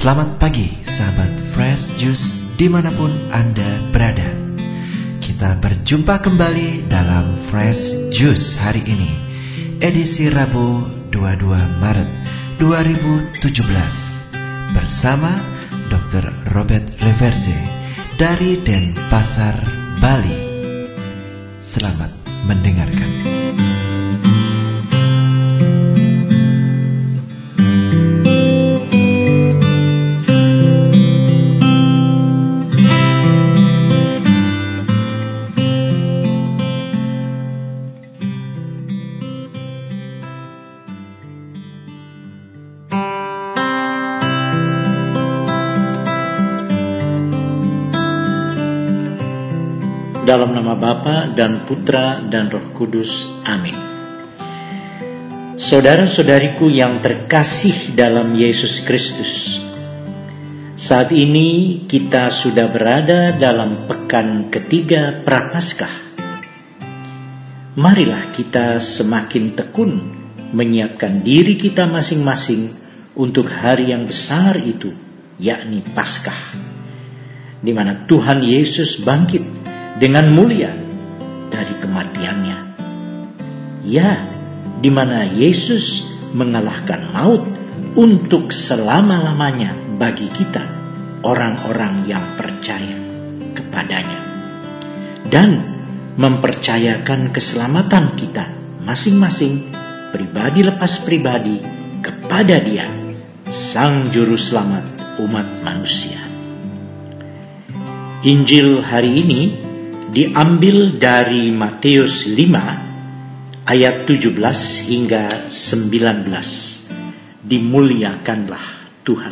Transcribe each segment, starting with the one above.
Selamat pagi sahabat Fresh Juice dimanapun Anda berada. Kita berjumpa kembali dalam Fresh Juice hari ini, edisi Rabu 22 Maret 2017 bersama Dr. Robert Reverje dari Denpasar, Bali. Selamat mendengarkan. Dalam nama Bapa dan Putra dan Roh Kudus. Amin. Saudara-saudariku yang terkasih dalam Yesus Kristus, saat ini kita sudah berada dalam pekan ketiga Prapaskah. Marilah kita semakin tekun menyiapkan diri kita masing-masing untuk hari yang besar itu, yakni Paskah, di mana Tuhan Yesus bangkit dengan mulia dari kematiannya. Ya, di mana Yesus mengalahkan maut untuk selama-lamanya bagi kita, orang-orang yang percaya kepadanya, dan mempercayakan keselamatan kita masing-masing, pribadi lepas pribadi, kepada Dia, Sang Juru Selamat umat manusia. Injil hari ini diambil dari Matius 5 ayat 17 hingga 19. Dimuliakanlah Tuhan.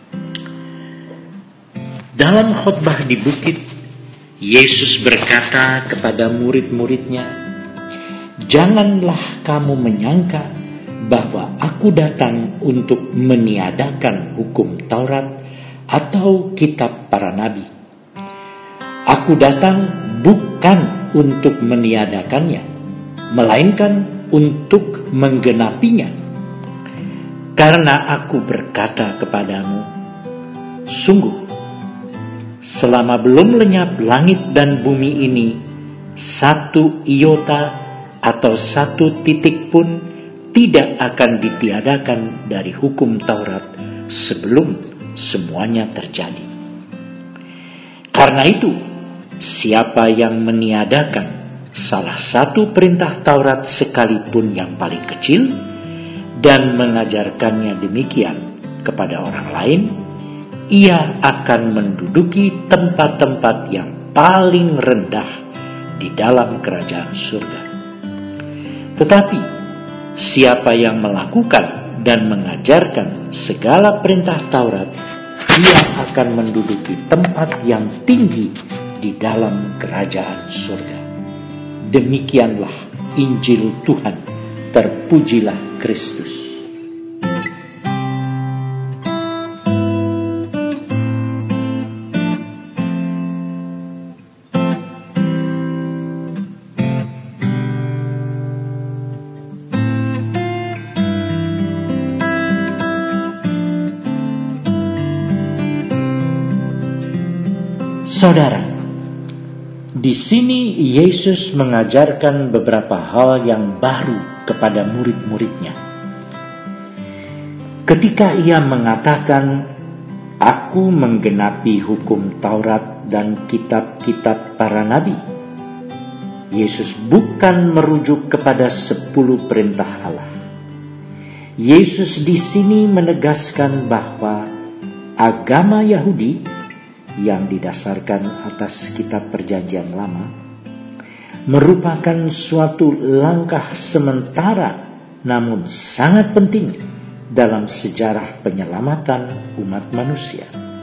Dalam khotbah di bukit, Yesus berkata kepada murid-muridnya, "Janganlah kamu menyangka bahwa aku datang untuk meniadakan hukum Taurat atau kitab para nabi. Aku datang bukan untuk meniadakannya, melainkan untuk menggenapinya. Karena aku berkata kepadamu, sungguh, selama belum lenyap langit dan bumi ini, satu iota atau satu titik pun tidak akan ditiadakan dari hukum Taurat sebelum semuanya terjadi. Karena itu, siapa yang meniadakan salah satu perintah Taurat sekalipun yang paling kecil dan mengajarkannya demikian kepada orang lain, ia akan menduduki tempat-tempat yang paling rendah di dalam kerajaan surga. Tetapi siapa yang melakukan dan mengajarkan segala perintah Taurat, ia akan menduduki tempat yang tinggi di dalam kerajaan surga." Demikianlah Injil Tuhan. Terpujilah Kristus. Saudara, di sini Yesus mengajarkan beberapa hal yang baru kepada murid-muridnya. Ketika ia mengatakan, "Aku menggenapi hukum Taurat dan kitab-kitab para nabi," Yesus bukan merujuk kepada 10 perintah Allah. Yesus di sini menegaskan bahwa agama Yahudi yang didasarkan atas kitab Perjanjian Lama merupakan suatu langkah sementara namun sangat penting dalam sejarah penyelamatan umat manusia.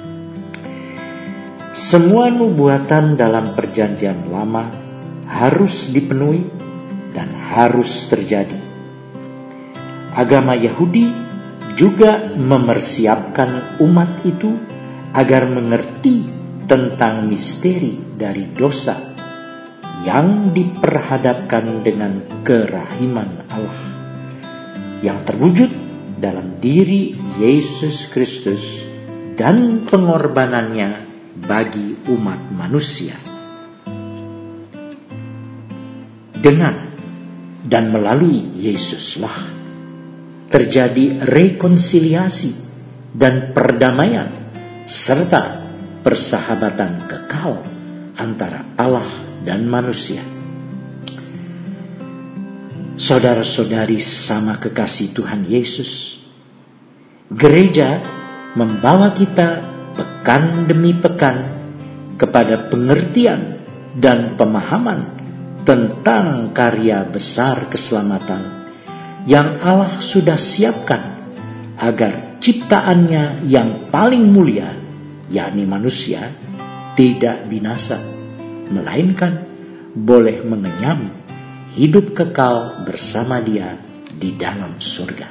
Semua nubuatan dalam Perjanjian Lama harus dipenuhi dan harus terjadi. Agama Yahudi juga mempersiapkan umat itu agar mengerti tentang misteri dari dosa yang diperhadapkan dengan kerahiman Allah yang terwujud dalam diri Yesus Kristus dan pengorbanannya bagi umat manusia. Dengan dan melalui Yesuslah terjadi rekonsiliasi dan perdamaian serta persahabatan kekal antara Allah dan manusia. Saudara-saudari sama kekasih Tuhan Yesus, gereja membawa kita pekan demi pekan kepada pengertian dan pemahaman tentang karya besar keselamatan yang Allah sudah siapkan agar ciptaannya yang paling mulia, yakni manusia, tidak binasa, melainkan boleh mengenyam hidup kekal bersama Dia di dalam surga.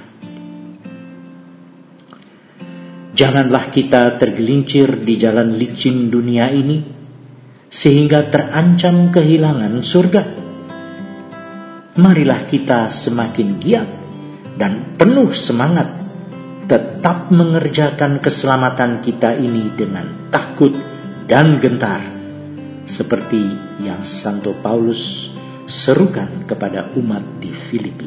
Janganlah kita tergelincir di jalan licin dunia ini sehingga terancam kehilangan surga. Marilah kita semakin giat dan penuh semangat tetap mengerjakan keselamatan kita ini dengan takut dan gentar, seperti yang Santo Paulus serukan kepada umat di Filipi.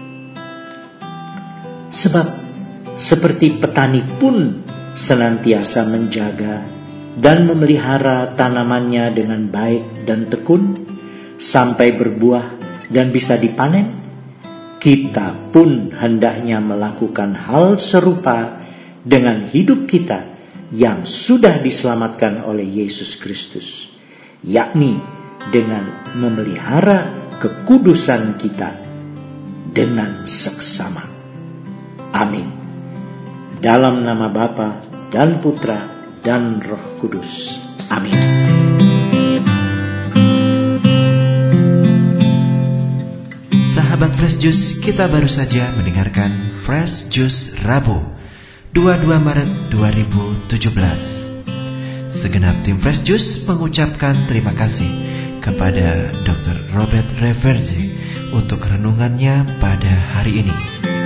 Sebab seperti petani pun senantiasa menjaga dan memelihara tanamannya dengan baik dan tekun sampai berbuah dan bisa dipanen, kita pun hendaknya melakukan hal serupa dengan hidup kita yang sudah diselamatkan oleh Yesus Kristus, yakni dengan memelihara kekudusan kita dengan seksama. Amin. Dalam nama Bapa dan Putra dan Roh Kudus. Amin. Sahabat Fresh Juice, kita baru saja mendengarkan Fresh Juice Rabu 22 Maret 2017. Segenap tim Fresh Juice mengucapkan terima kasih kepada Dr. Robert Reverzi untuk renungannya pada hari ini.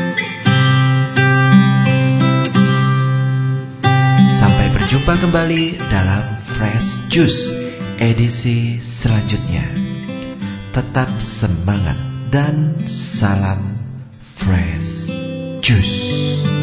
Sampai berjumpa kembali dalam Fresh Juice edisi selanjutnya. Tetap semangat dan salam Fresh Juice.